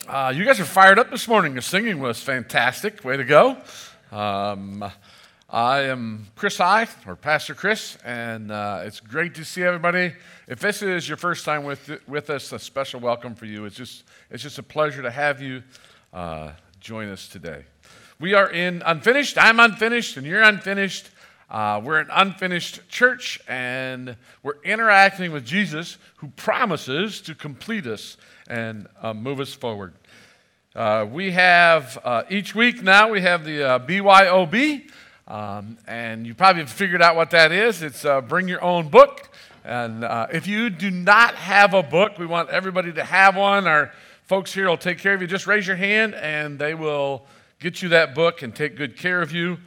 You guys are fired up this morning. The singing was fantastic. Way to go. I am Chris High, or Pastor Chris, and it's great to see everybody. If this is your first time with us, a special welcome for you. It's just a pleasure to have you join us today. We are in Unfinished. I'm unfinished, and you're unfinished. We're an unfinished church, and we're interacting with Jesus, who promises to complete us and move us forward. We have, each week now, we have the BYOB, and you probably have figured out what that is. It's Bring Your Own Book. And if you do not have a book, we want everybody to have one. Our folks here will take care of you. Just raise your hand, and they will get you that book and take good care of you.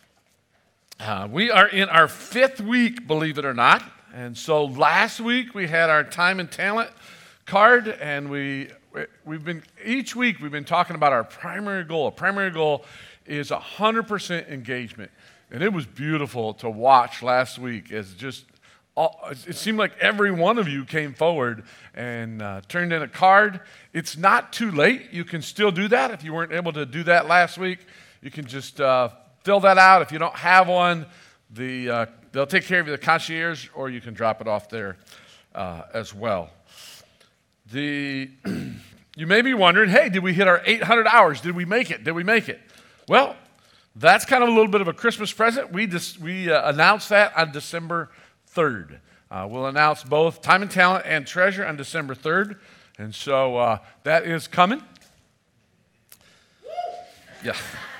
We are in our 5th week, believe it or not. And so last week we had our time and talent card, and each week we've been talking about our primary goal. A primary goal is 100% engagement. And it was beautiful to watch last week as it seemed like every one of you came forward and turned in a card. It's not too late. You can still do that. If you weren't able to do that last week, you can just fill that out. If you don't have one, they'll take care of you, the concierge, or you can drop it off there as well. You may be wondering, hey, did we hit our 800 hours? Did we make it? Did we make it? Well, that's kind of a little bit of a Christmas present. We announced that on December 3rd. We'll announce both Time and Talent and Treasure on December 3rd. And so that is coming. Yeah.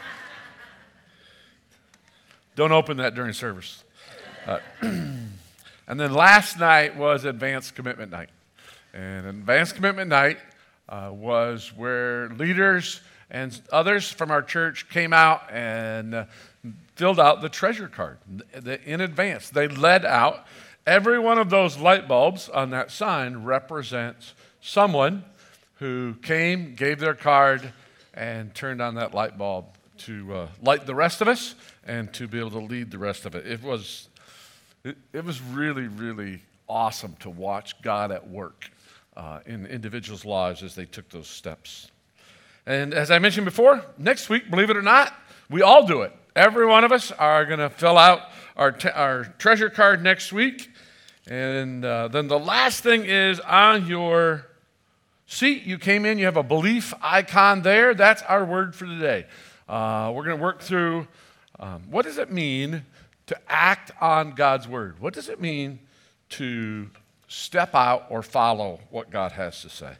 Don't open that during service. And then last night was Advanced Commitment Night. And Advanced Commitment Night was where leaders and others from our church came out and filled out the treasure card in advance. They led out. Every one of those light bulbs on that sign represents someone who came, gave their card, and turned on that light bulb to light the rest of us and to be able to lead the rest of it. It was really, really awesome to watch God at work in individuals' lives as they took those steps. And as I mentioned before, next week, believe it or not, we all do it. Every one of us are going to fill out our treasure card next week. And then the last thing is on your seat. You came in, you have a belief icon there. That's our word for today. We're going to work through what does it mean to act on God's word? What does it mean to step out or follow what God has to say?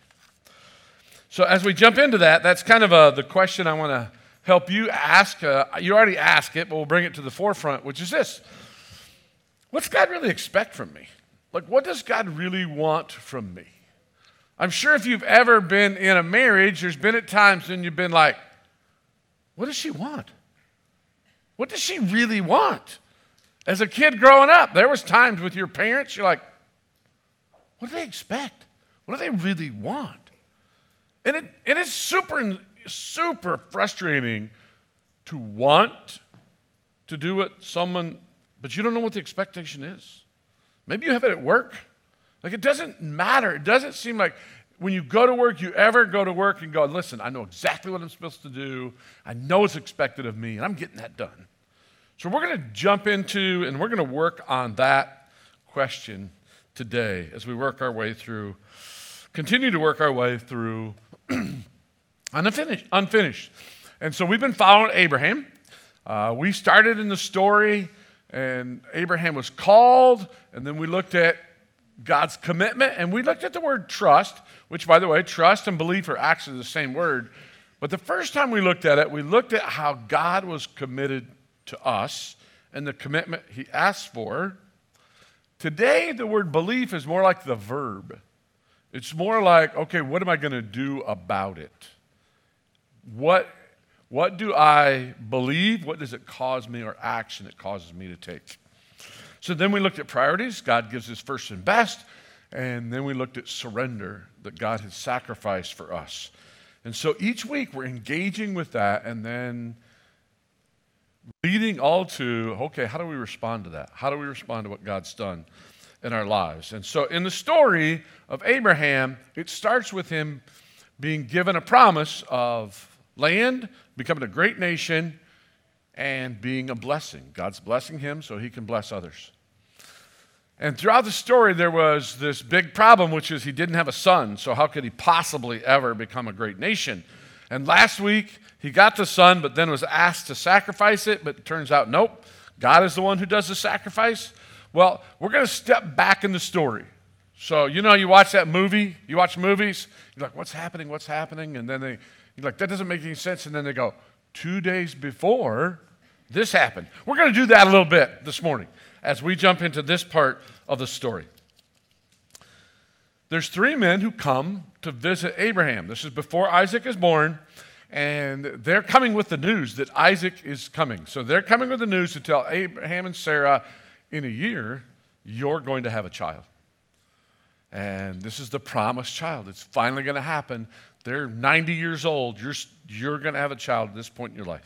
So as we jump into that, that's kind of the question I want to help you ask. You already asked it, but we'll bring it to the forefront, which is this. What's God really expect from me? Like, what does God really want from me? I'm sure if you've ever been in a marriage, there's been at times when you've been like, what does she want? What does she really want? As a kid growing up, there was times with your parents, you're like, what do they expect? What do they really want? And it is super frustrating to want to do what but you don't know what the expectation is. Maybe you have it at work. Like, it doesn't matter. It doesn't seem like when you go to work, you ever go to work and go, listen, I know exactly what I'm supposed to do. I know what's expected of me, and I'm getting that done. So we're going to jump into, and we're going to work on that question today as we continue to work our way through Unfinished. And so we've been following Abraham. We started in the story, and Abraham was called, and then we looked at God's commitment, and we looked at the word trust, which, by the way, trust and belief are actually the same word. But the first time we looked at it, we looked at how God was committed to us and the commitment he asked for. Today, the word belief is more like the verb. It's more like, okay, what am I going to do about it? What do I believe? What does it cause me, or action it causes me to take? So then we looked at priorities. God gives his first and best. And then we looked at surrender, that God has sacrificed for us. And so each week we're engaging with that and then leading all to, okay, how do we respond to that? How do we respond to what God's done in our lives? And so in the story of Abraham, it starts with him being given a promise of land, becoming a great nation, and being a blessing. God's blessing him so he can bless others. And throughout the story, there was this big problem, which is he didn't have a son, so how could he possibly ever become a great nation? And last week, he got the son, but then was asked to sacrifice it, but it turns out, nope, God is the one who does the sacrifice. Well, we're going to step back in the story. So, you watch that movie, you watch movies, you're like, what's happening? And then you're like, that doesn't make any sense. And then they go, 2 days before this happened. We're going to do that a little bit this morning as we jump into this part of the story. There's 3 men who come to visit Abraham. This is before Isaac is born, and they're coming with the news that Isaac is coming. So they're coming with the news to tell Abraham and Sarah, in a year, you're going to have a child. And this is the promised child. It's finally going to happen. They're 90 years old. You're going to have a child at this point in your life.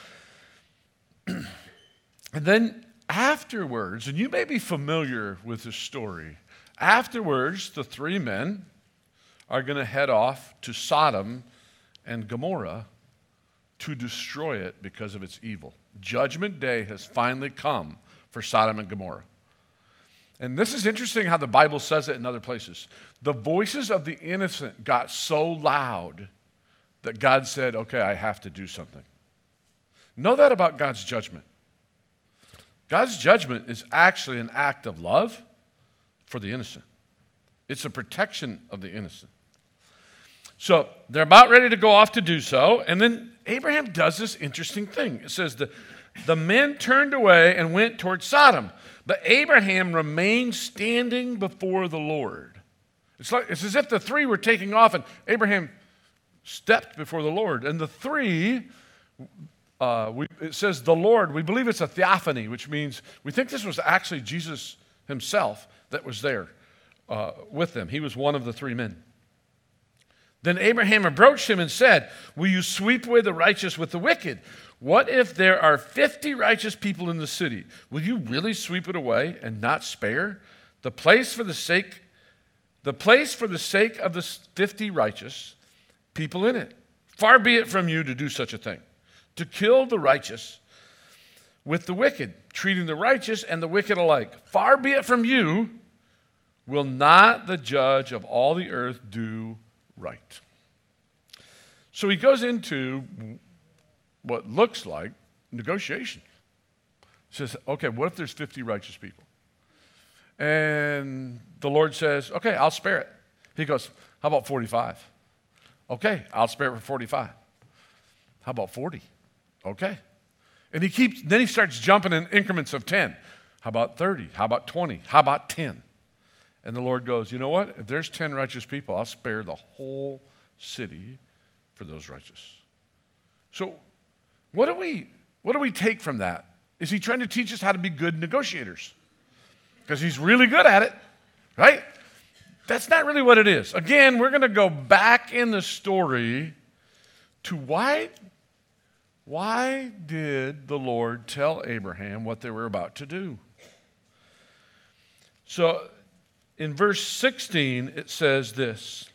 And then afterwards, and you may be familiar with this story, afterwards, the 3 men are going to head off to Sodom and Gomorrah to destroy it because of its evil. Judgment Day has finally come for Sodom and Gomorrah. And this is interesting how the Bible says it in other places. The voices of the innocent got so loud that God said, okay, I have to do something. Know that about God's judgment. God's judgment is actually an act of love for the innocent. It's a protection of the innocent. So they're about ready to go off to do so, and then Abraham does this interesting thing. It says the men turned away and went toward Sodom, but Abraham remained standing before the Lord. It's as if the 3 were taking off, and Abraham stepped before the Lord. And the 3, it says the Lord, we believe it's a theophany, which means we think this was actually Jesus himself that was there with them. He was one of the 3 men. Then Abraham approached him and said, will you sweep away the righteous with the wicked? What if there are 50 righteous people in the city? Will you really sweep it away and not spare the place for the sake of the 50 righteous people in it? Far be it from you to do such a thing, to kill the righteous with the wicked, treating the righteous and the wicked alike. Far be it from you. Will not the judge of all the earth do right? So he goes into what looks like negotiation. He says, okay, what if there's 50 righteous people? And the Lord says, okay, I'll spare it. He goes, how about 45? Okay, I'll spare it for 45. How about 40? Okay. And then he starts jumping in increments of 10. How about 30? How about 20? How about 10? And the Lord goes, you know what? If there's 10 righteous people, I'll spare the whole city for those righteous. So what do we take from that? Is he trying to teach us how to be good negotiators? Because he's really good at it, right? That's not really what it is. Again, we're going to go back in the story to why did the Lord tell Abraham what they were about to do? So in verse 16, it says this.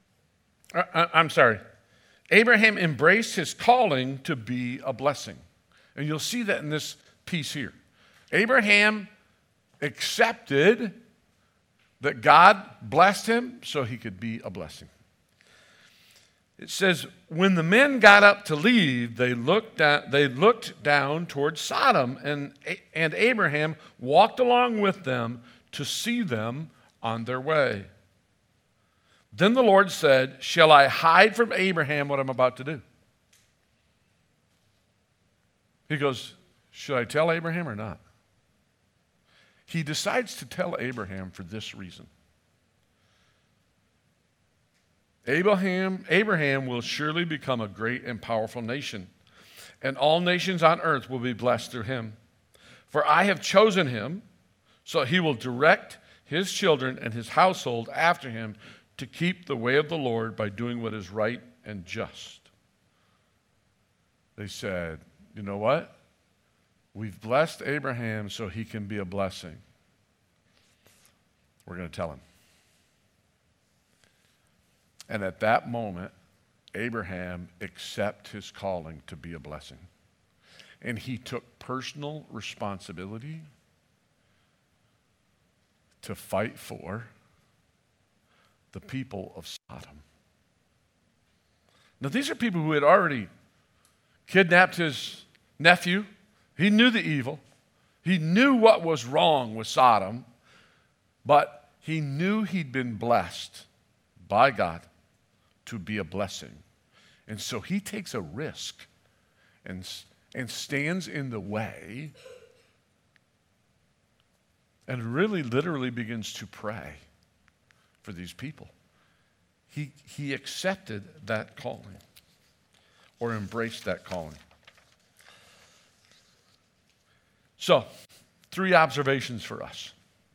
Abraham embraced his calling to be a blessing. And you'll see that in this piece here. Abraham accepted that God blessed him so he could be a blessing. It says, when the men got up to leave, they looked down towards Sodom, and Abraham walked along with them to see them on their way. Then the Lord said, shall I hide from Abraham what I'm about to do? He goes, should I tell Abraham or not? He decides to tell Abraham for this reason. Abraham will surely become a great and powerful nation, and all nations on earth will be blessed through him. For I have chosen him, so he will direct his children and his household after him to keep the way of the Lord by doing what is right and just. They said, you know what? We've blessed Abraham so he can be a blessing. We're going to tell him. And at that moment, Abraham accept his calling to be a blessing. And he took personal responsibility to fight for the people of Sodom. Now, these are people who had already kidnapped his nephew. He knew the evil. He knew what was wrong with Sodom, but he knew he'd been blessed by God to be a blessing. And so he takes a risk and stands in the way and really literally begins to pray for these people. He accepted that calling or embraced that calling. So, three observations for us.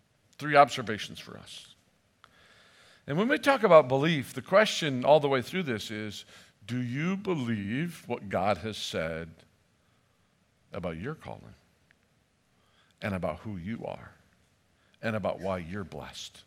And when we talk about belief, the question all the way through this is, do you believe what God has said about your calling and about who you are and about why you're blessed?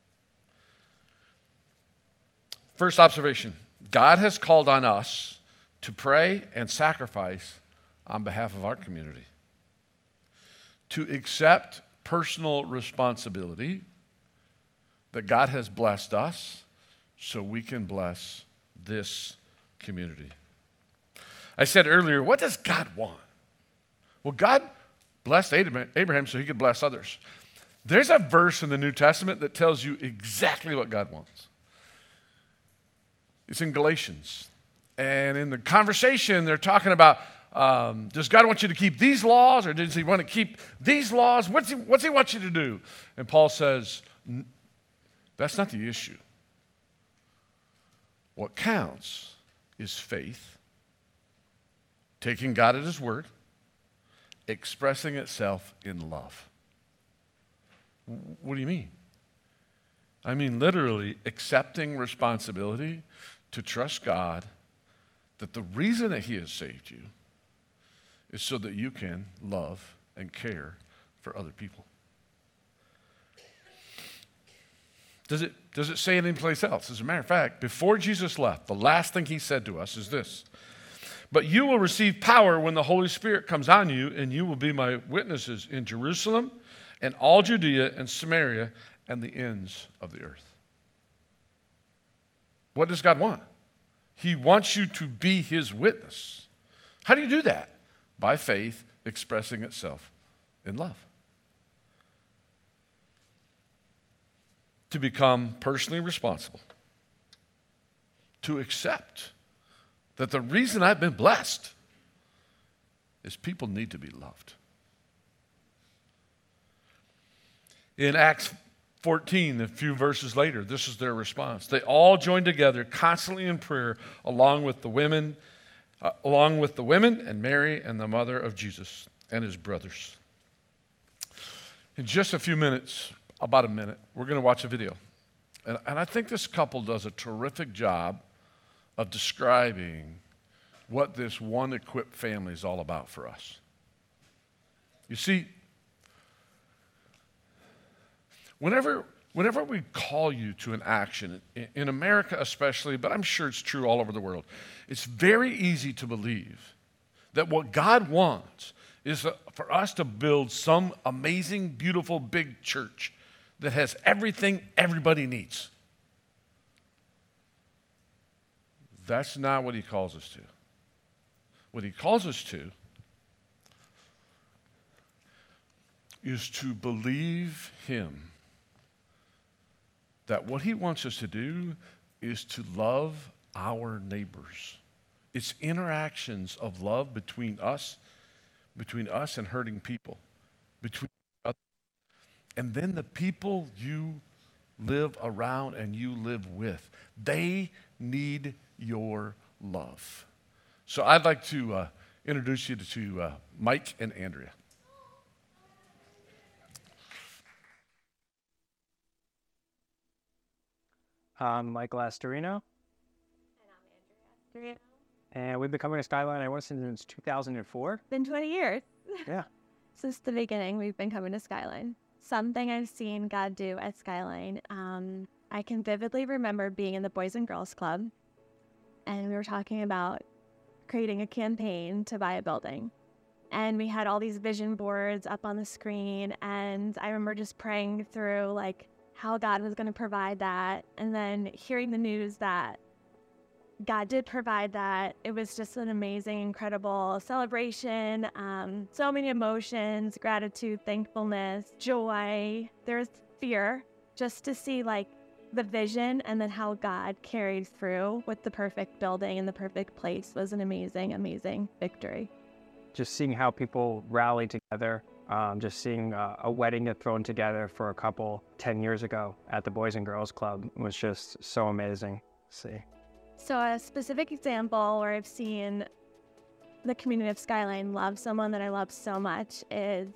First observation, God has called on us to pray and sacrifice on behalf of our community, to accept personal responsibility that God has blessed us so we can bless this community. I said earlier, what does God want? Well, God blessed Abraham so he could bless others. There's a verse in the New Testament that tells you exactly what God wants. It's in Galatians. And in the conversation, they're talking about, does God want you to keep these laws, or does he want to keep these laws? What's he want you to do? And Paul says, that's not the issue. What counts is faith, taking God at his word, expressing itself in love. What do you mean? I mean literally accepting responsibility to trust God that the reason that he has saved you is so that you can love and care for other people. Does it say it anyplace else? As a matter of fact, before Jesus left, the last thing he said to us is this: but you will receive power when the Holy Spirit comes on you, and you will be my witnesses in Jerusalem and all Judea and Samaria and the ends of the earth. What does God want? He wants you to be his witness. How do you do that? By faith expressing itself in love. To become personally responsible. To accept that the reason I've been blessed is people need to be loved. In Acts 14, a few verses later, this is their response. They all joined together constantly in prayer along with the women and Mary and the mother of Jesus and his brothers. In just a few minutes, about a minute, we're going to watch a video. And I think this couple does a terrific job of describing what this one equipped family is all about for us. You see, whenever we call you to an action, in America especially, but I'm sure it's true all over the world, it's very easy to believe that what God wants is for us to build some amazing, beautiful, big church that has everything everybody needs. That's not what he calls us to. What he calls us to is to believe him, that what he wants us to do is to love our neighbors. It's interactions of love between us and hurting people, between others. And then the people you live around and you live with, they need your love. So I'd like to introduce you to Mike and Andrea. I'm Michael Astorino. And I'm Andrea. And we've been coming to Skyline, I want to say, since 2004. Been 20 years. Yeah. Since the beginning, we've been coming to Skyline. Something I've seen God do at Skyline. I can vividly remember being in the Boys and Girls Club and we were talking about creating a campaign to buy a building. And we had all these vision boards up on the screen, and I remember just praying through like how God was going to provide that, and then hearing the news that God did provide that. It was just an amazing, incredible celebration. So many emotions, gratitude, thankfulness, joy. There's fear, just to see like the vision and then how God carried through with the perfect building and the perfect place was an amazing, amazing victory. Just seeing how people rally together, just seeing a wedding get thrown together for a couple 10 years ago at the Boys and Girls Club was just so amazing to see. So a specific example where I've seen the community of Skyline love someone that I love so much is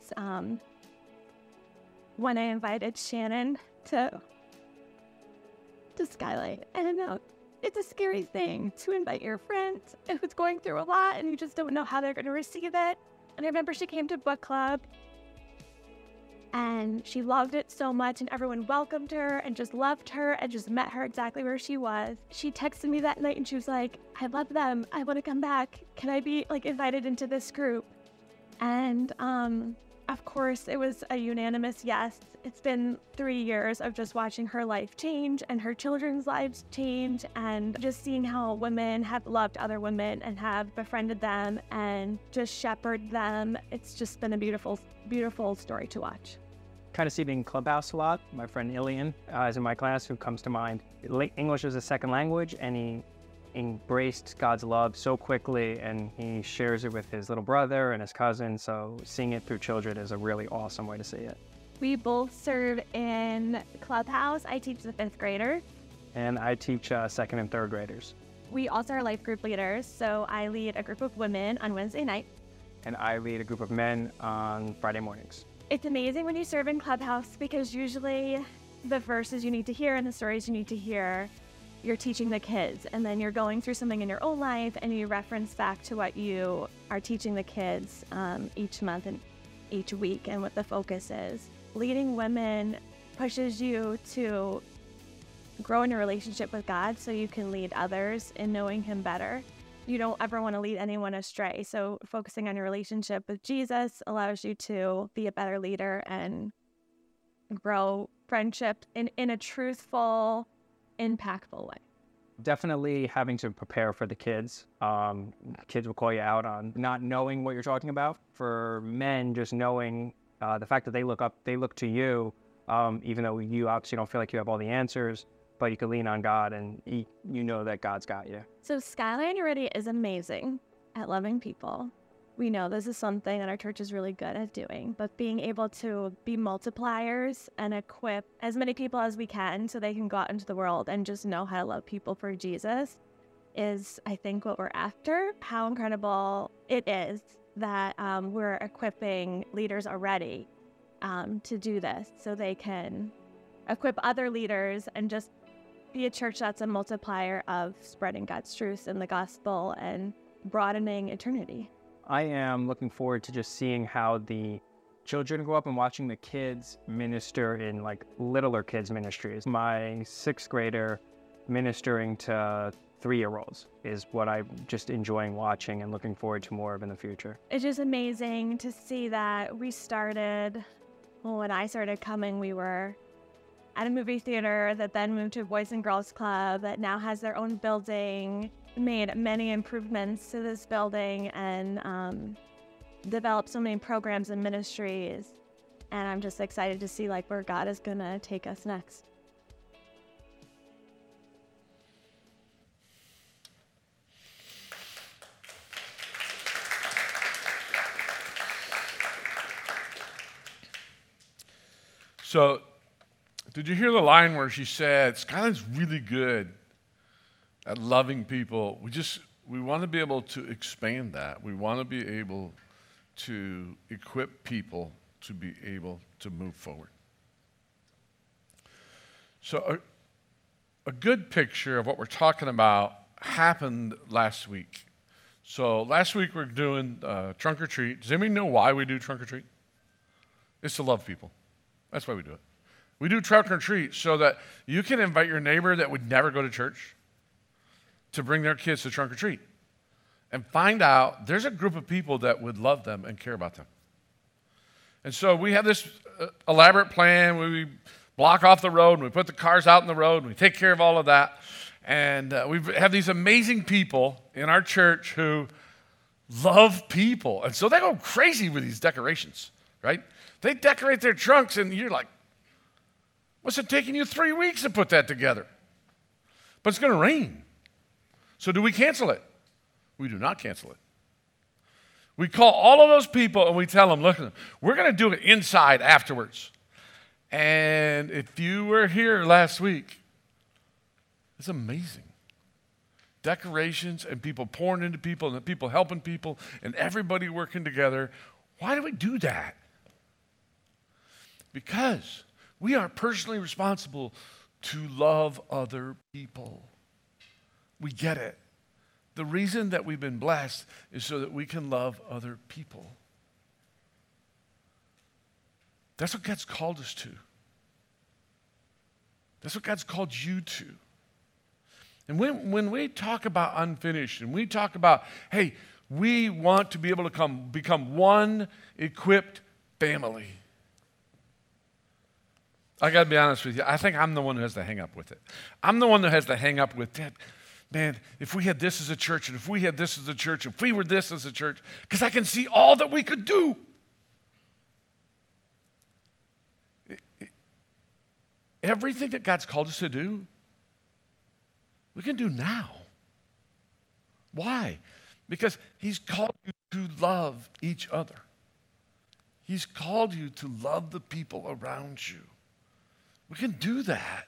when I invited Shannon to Skyline. And it's a scary thing to invite your friend who's going through a lot and you just don't know how they're going to receive it. And I remember she came to book club and she loved it so much and everyone welcomed her and just loved her and just met her exactly where she was. She texted me that night and she was like, I love them. I want to come back. Can I be like invited into this group? And of course, it was a unanimous yes. It's been 3 years of just watching her life change and her children's lives change and just seeing how women have loved other women and have befriended them and just shepherded them. It's just been a beautiful, beautiful story to watch. Kind of see it in Clubhouse a lot. My friend Ilian is in my class, who comes to mind. English is a second language, and he embraced God's love so quickly, and he shares it with his little brother and his cousin. So seeing it through children is a really awesome way to see it. We both serve in Clubhouse. I teach the 5th grader. And I teach second and third graders. We also are life group leaders. So I lead a group of women on Wednesday night. And I lead a group of men on Friday mornings. It's amazing when you serve in Clubhouse because usually the verses you need to hear and the stories you need to hear, you're teaching the kids, and then you're going through something in your own life and you reference back to what you are teaching the kids each month and each week and what the focus is. Leading women pushes you to grow in a relationship with God so you can lead others in knowing Him better. You don't ever want to lead anyone astray. So focusing on your relationship with Jesus allows you to be a better leader and grow friendship in a truthful, impactful way. Definitely having to prepare for the kids. Kids will call you out on not knowing what you're talking about. For men, just knowing the fact that they look to you, even though you obviously don't feel like you have all the answers, but you can lean on God and you know that God's got you. So Skyline already is amazing at loving people. We know this is something that our church is really good at doing, but being able to be multipliers and equip as many people as we can so they can go out into the world and just know how to love people for Jesus is, I think, what we're after. How incredible it is that we're equipping leaders already to do this so they can equip other leaders and just be a church that's a multiplier of spreading God's truth and the gospel and broadening eternity. I am looking forward to just seeing how the children grow up and watching the kids minister in like littler kids ministries. My 6th grader ministering to 3-year-olds is what I'm just enjoying watching and looking forward to more of in the future. It's just amazing to see that we started, when I started coming, we were at a movie theater that then moved to a Boys and Girls Club that now has their own building, made many improvements to this building and developed so many programs and ministries. And I'm just excited to see like where God is going to take us next. So, did you hear the line where she said, Skyline's really good at loving people? We want to be able to expand that. We want to be able to equip people to be able to move forward. So, a good picture of what we're talking about happened last week. So, last week we're doing trunk or treat. Does anybody know why we do trunk or treat? It's to love people. That's why we do it. We do trunk or treat so that you can invite your neighbor that would never go to church. to bring their kids to trunk or treat and find out there's a group of people that would love them and care about them. And so we have this elaborate plan. We block off the road, and we put the cars out in the road, and we take care of all of that. And we have these amazing people in our church who love people. And so they go crazy with these decorations, right? They decorate their trunks, and you're like, what's it taking you 3 weeks to put that together? But it's going to rain. So do we cancel it? We do not cancel it. We call all of those people and we tell them, look, we're going to do it inside afterwards. And if you were here last week, it's amazing. Decorations and people pouring into people and people helping people and everybody working together. Why do we do that? Because we are personally responsible to love other people. We get it. The reason that we've been blessed is so that we can love other people. That's what God's called us to. That's what God's called you to. And when we talk about unfinished and we talk about, hey, we want to be able to become one equipped family. I got to be honest with you. I think I'm the one who has to hang up with it. I'm the one that has to hang up with that. Man, if we had this as a church, and if we had this as a church, if we were this as a church, because I can see all that we could do. Everything that God's called us to do, we can do now. Why? Because He's called you to love each other. He's called you to love the people around you. We can do that.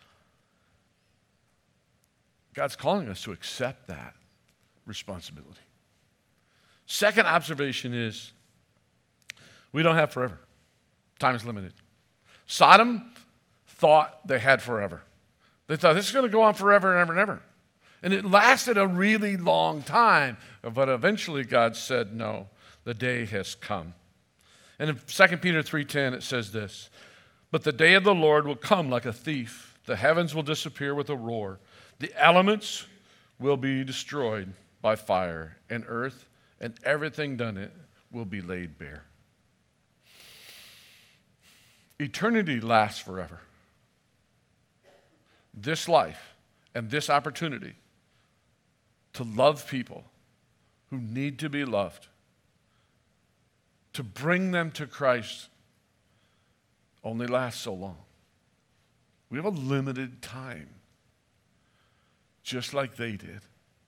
God's calling us to accept that responsibility. Second observation is we don't have forever. Time is limited. Sodom thought they had forever. They thought this is going to go on forever and ever and ever. And it lasted a really long time. But eventually God said, no, the day has come. And in 2 Peter 3:10 it says this, but the day of the Lord will come like a thief. The heavens will disappear with a roar. The elements will be destroyed by fire, and earth and everything done in it will be laid bare. Eternity lasts forever. This life and this opportunity to love people who need to be loved, to bring them to Christ, only lasts so long. We have a limited time, just like they did.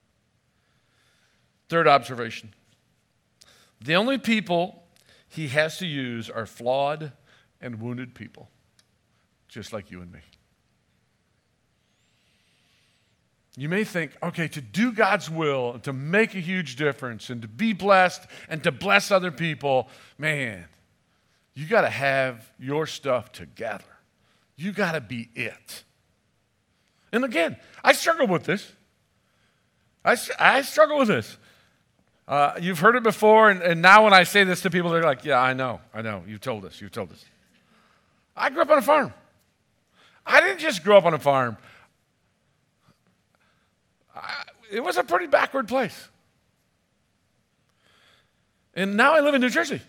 Third observation. The only people He has to use are flawed and wounded people, just like you and me. You may think, okay, to do God's will, and to make a huge difference, and to be blessed, and to bless other people, man, you got to have your stuff together. You got to be it. And again, I struggle with this. I struggle with this. You've heard it before, and now when I say this to people, they're like, yeah, I know. You've told us. I grew up on a farm. I didn't just grow up on a farm. It was a pretty backward place. And now I live in New Jersey.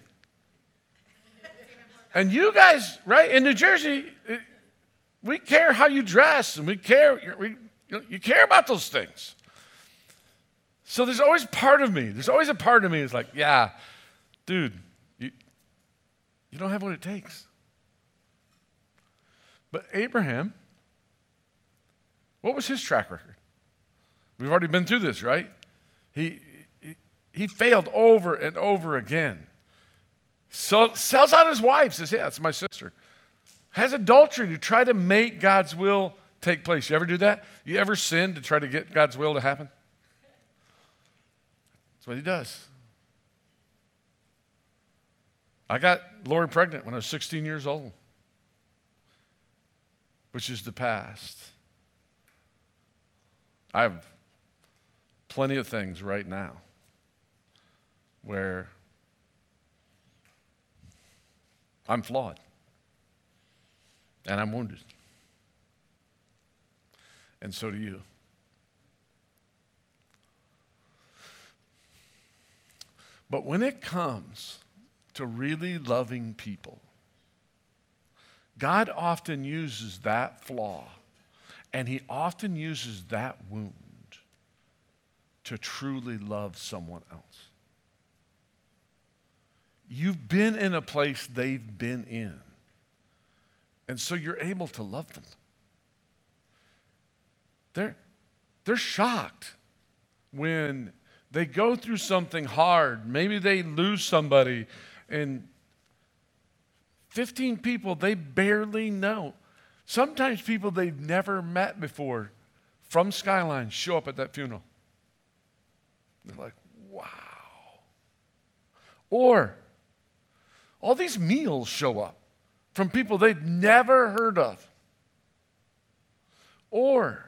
And you guys, right, in New Jersey, we care how you dress, and you care about those things. So there's always a part of me that's like, yeah, dude, you don't have what it takes. But Abraham, what was his track record? We've already been through this, right? He failed over and over again. So sells out his wife, says, yeah, that's my sister. Has adultery to try to make God's will take place. You ever do that? You ever sin to try to get God's will to happen? That's what he does. I got Lori pregnant when I was 16 years old, which is the past. I have plenty of things right now where I'm flawed and I'm wounded. And so do you. But when it comes to really loving people, God often uses that flaw, and he often uses that wound to truly love someone else. You've been in a place they've been in, and so you're able to love them. They're shocked when they go through something hard. Maybe they lose somebody, and 15 people they barely know. Sometimes people they've never met before from Skyline show up at that funeral. They're like, wow. Or all these meals show up from people they've never heard of. Or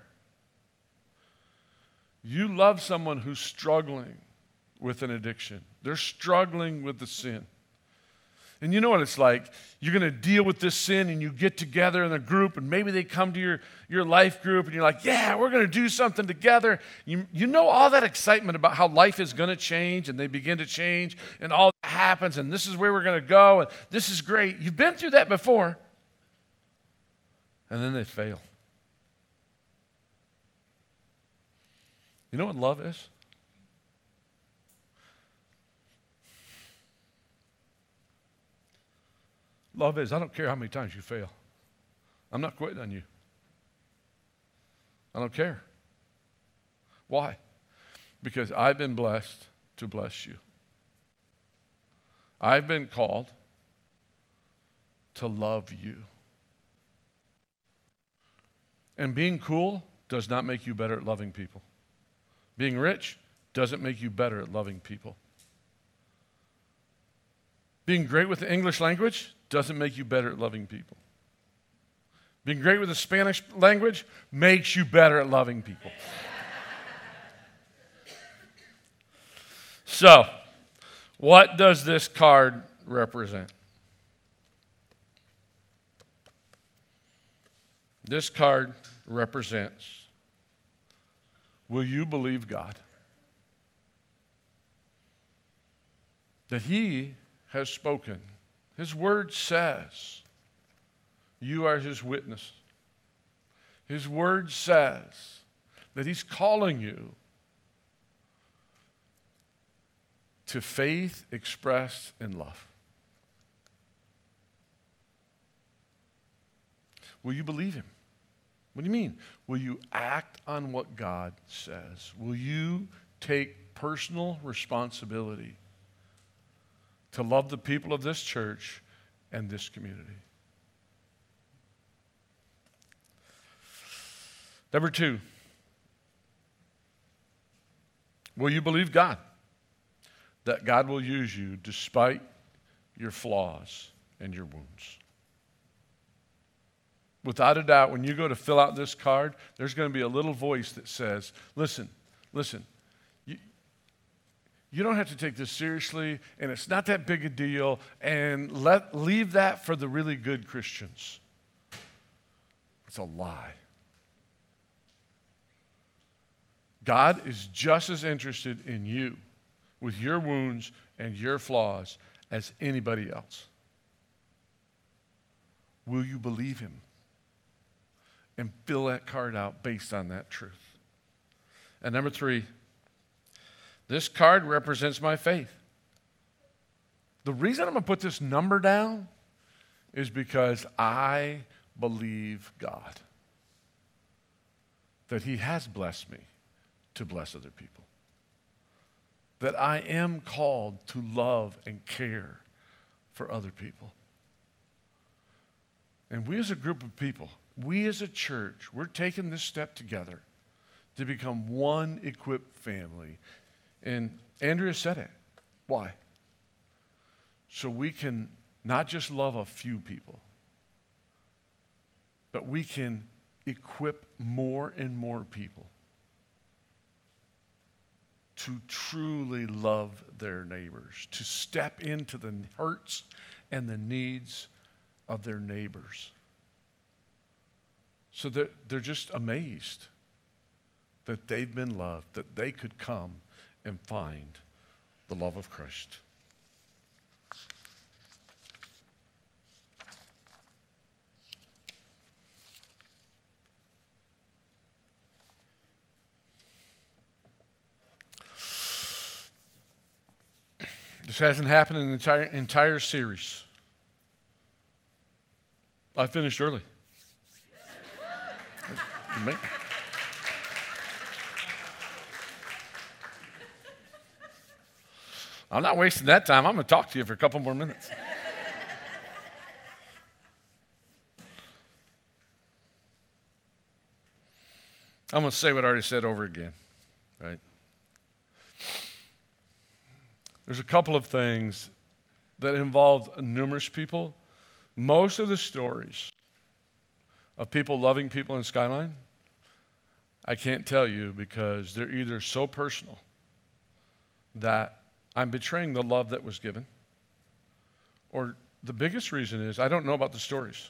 you love someone who's struggling with an addiction. They're struggling with the sin. And you know what it's like. You're going to deal with this sin, and you get together in a group, and maybe they come to your life group, and you're like, yeah, we're going to do something together. You know all that excitement about how life is going to change, and they begin to change, and all that happens, and this is where we're going to go, and this is great. You've been through that before. And then they fail. You know what love is? Love is, I don't care how many times you fail. I'm not quitting on you. I don't care. Why? Because I've been blessed to bless you. I've been called to love you. And being cool does not make you better at loving people. Being rich doesn't make you better at loving people. Being great with the English language doesn't make you better at loving people. Being great with the Spanish language makes you better at loving people. So, what does this card represent? This card represents, will you believe God? That He has spoken. His word says you are His witness. His word says that He's calling you to faith expressed in love. Will you believe Him? What do you mean? Will you act on what God says? Will you take personal responsibility to love the people of this church and this community? Number 2, will you believe God? That God will use you despite your flaws and your wounds. Without a doubt, when you go to fill out this card, there's going to be a little voice that says, listen, you don't have to take this seriously, and it's not that big a deal, and leave that for the really good Christians. It's a lie. God is just as interested in you with your wounds and your flaws as anybody else. Will you believe Him? And fill that card out based on that truth. And number 3, this card represents my faith. The reason I'm going to put this number down is because I believe God. That He has blessed me to bless other people. That I am called to love and care for other people. And we as a group of people, we as a church, we're taking this step together to become one equipped family. And Andrea said it. Why? So we can not just love a few people, but we can equip more and more people to truly love their neighbors, to step into the hurts and the needs of their neighbors. So they're just amazed that they've been loved, that they could come and find the love of Christ. This hasn't happened in the entire series. I finished early. I'm not wasting that time. I'm going to talk to you for a couple more minutes. I'm going to say what I already said over again, right? There's a couple of things that involve numerous people. Most of the stories of people loving people in Skyline, I can't tell you because they're either so personal that I'm betraying the love that was given, or the biggest reason is I don't know about the stories.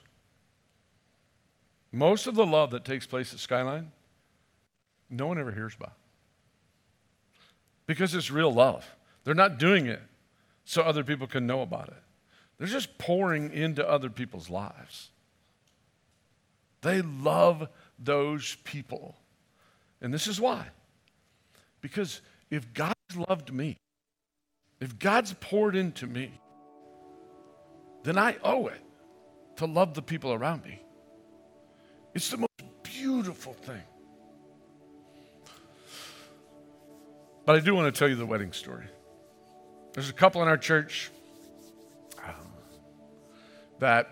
Most of the love that takes place at Skyline, no one ever hears about because it's real love. They're not doing it so other people can know about it. They're just pouring into other people's lives. They love those people. And this is why. Because if God's loved me, if God's poured into me, then I owe it to love the people around me. It's the most beautiful thing. But I do want to tell you the wedding story. There's a couple in our church that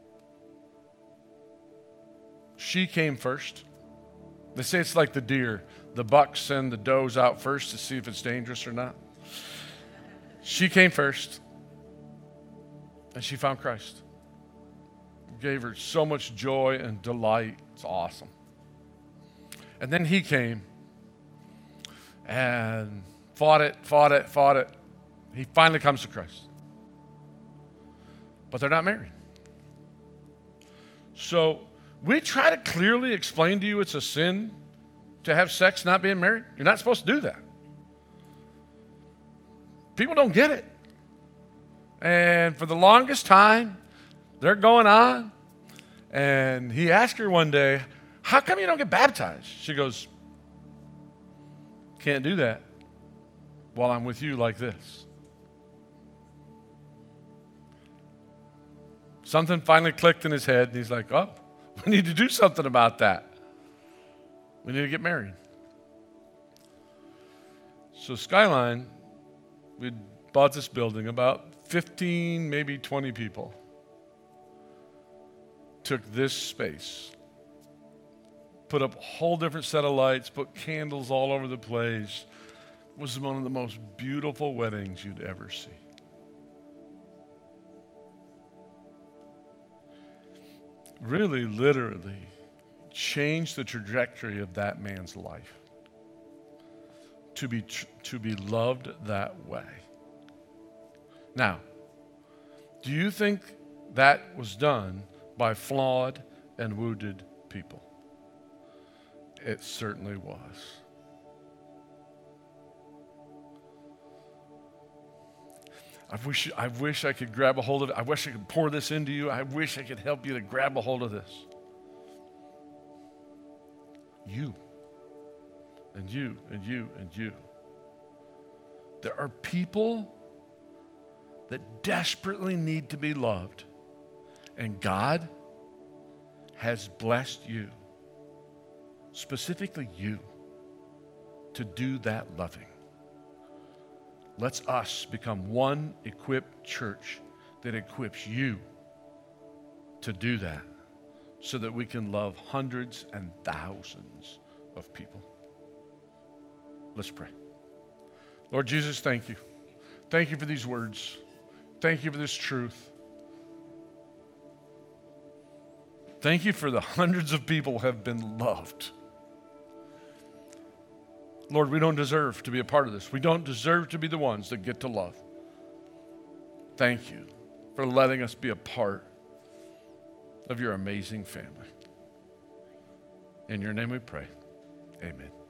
she came first. They say it's like the deer. The bucks send the does out first to see if it's dangerous or not. She came first, and she found Christ. It gave her so much joy and delight. It's awesome. And then he came and fought it. He finally comes to Christ. But they're not married. So we try to clearly explain to you it's a sin to have sex not being married. You're not supposed to do that. People don't get it. And for the longest time, they're going on. And he asked her one day, how come you don't get baptized? She goes, can't do that while I'm with you like this. Something finally clicked in his head, and he's like, oh, we need to do something about that. We need to get married. So Skyline, we bought this building, about 15, maybe 20 people took this space, put up a whole different set of lights, put candles all over the place. It was one of the most beautiful weddings you'd ever see. Really, literally changed the trajectory of that man's life to be loved that way. Now, do you think that was done by flawed and wounded people? It certainly was. I wish I could grab a hold of it. I wish I could pour this into you. I wish I could help you to grab a hold of this. You, and you, and you, and you. There are people that desperately need to be loved. And God has blessed you, specifically you, to do that loving. Let's us become one equipped church that equips you to do that so that we can love hundreds and thousands of people. Let's pray. Lord Jesus, thank you. Thank you for these words. Thank you for this truth. Thank you for the hundreds of people who have been loved. Lord, we don't deserve to be a part of this. We don't deserve to be the ones that get to love. Thank you for letting us be a part of your amazing family. In your name we pray. Amen.